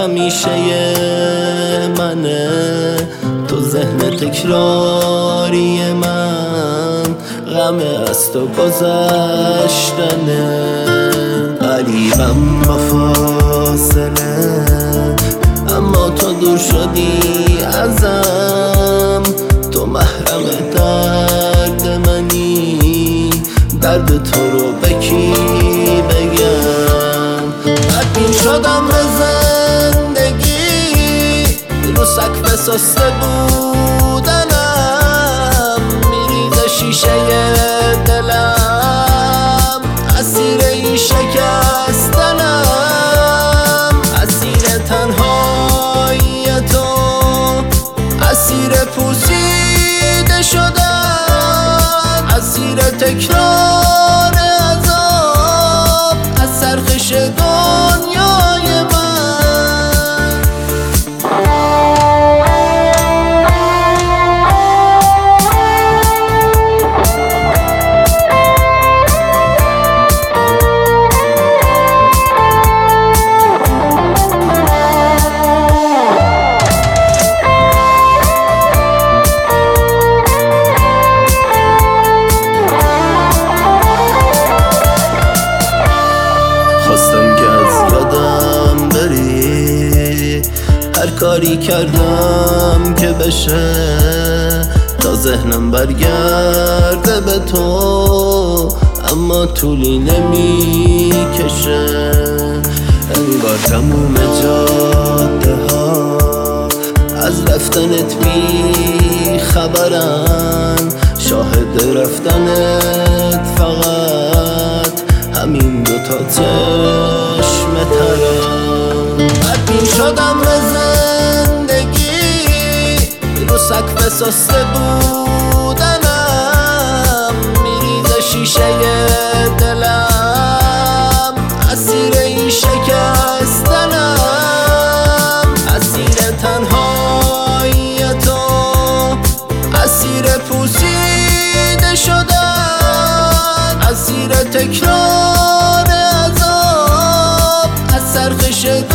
همیشه منه، تو ذهن تکراری من، غم از تو گذشتنه. غریبم با فاصله، اما تو دور شدی ازم، تو محرم درد منی، درد تو رو به کی بگم؟ بدبین شدم به زندگی، رو سقف سسته بودنم، میریزه شیشه دلم، اسیر این شکستنم، اسیر تنهایی تو، اسیر پوسیده شدن، اسیر تکرار عذاب، از سرخش دنیای من. خواستم که از یادم بری، هر کاری کردم که بشه تا ذهنم برگرده به تو، اما طولی نمیکشه. انگار تموم جاده ها از رفتنت بی خبرن، شاهد رفتنت فقط همین دوتا چشم ترم. بدبین شدم به زندگی، رو سقف سسته بودنم، میریزه شیشه دلم، اسیر این شکستنم، اسیر تنهایی تو، اسیر پوسیده شدن، اسیر تکرار عذاب، از سرخش